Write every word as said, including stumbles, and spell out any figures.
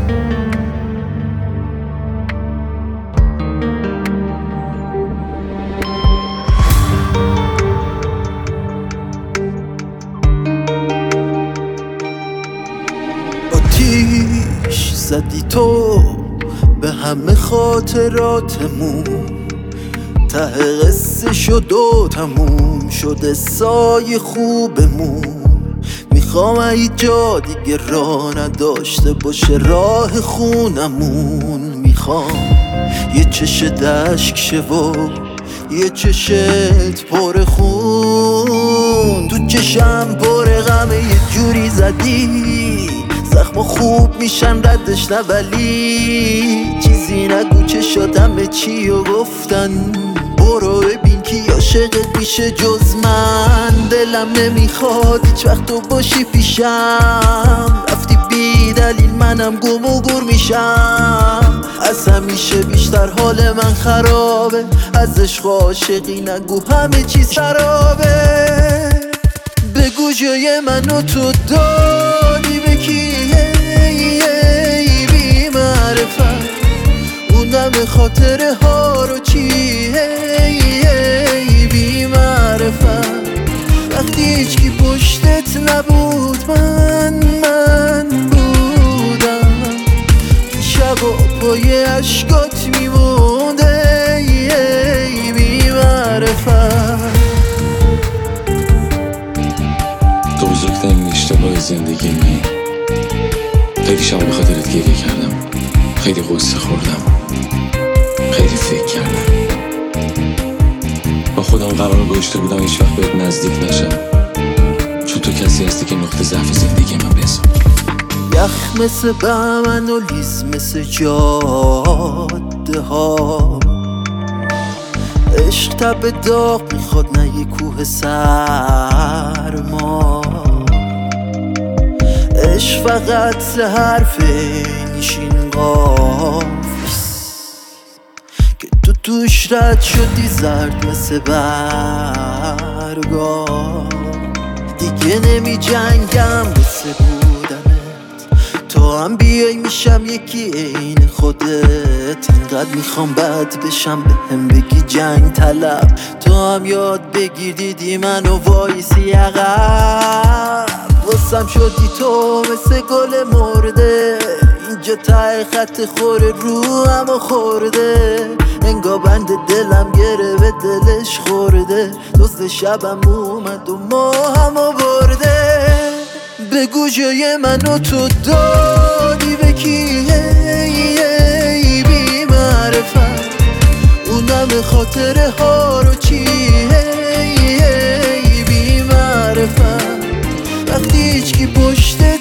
آتیش زدی تو به همه خاطراتمون، ته قصه شد و تموم شده سایه خوبمون. میخوام ای جا دیگه راه نداشته باشه راه خونمون. میخوام یه چش دشک شه و یه چشت پر خون، تو چشم پر غمه یه جوری زدی زخم خوب میشن ردش نه، ولی چیزی نگو چشاتم به چی و گفتن. برو ببین کی عاشقت میشه جز من. دلم نمیخواد هیچ وقت تو باشی پیشم، رفتی بی دلیل منم گم و گر میشم. از همیشه بیشتر حال من خرابه، از عشق عاشقی نگو همه چیز خرابه. بگو جای منو تو دادی به کی بی معرفت، اونم خاطره ها رو چی بی معرفت. وقتی هیچ کی پشتت نبود من من بودم، شبا پای عشقات میمونده بی معرفت. تو بزرگترین اشتباه زندگیمه. خیلی شبا به خاطرت گریه کردم، خیلی غصه خوردم، خیلی فکر کردم. با خودم قرار گذاشته بودم هیچ وقت بهت نزدیک نشم، چون تو کسی هستی که نقطه ضعف زندگی من بسا. یخ مثل بمن و لیز مثل جاده ها، عشق تب داغ میخواد نه یه کوه سرما. عشق فقط سه حرفه نیشین قافیس که تو توش رد شدی زرد مثل برگا. دیگه نمی جنگم مثل بودنت، تو هم بیای میشم یکی عین خودت. اینقدر میخوام بد بشم به هم بگی جنگ طلب، تو هم یاد بگیر دیدی منو وایسی عقب. واسم شدی تو مثل گل مرده، اینجا ته خط خوره رو همو خورده. انگار بند دلم گره به دلش خورده، دوست شبم اومد و ما همو برده. بگو جای منو تو دادی به کی بی معرفت، اونم خاطره ها رو چی بی معرفت. وقتی هیچ کی پشت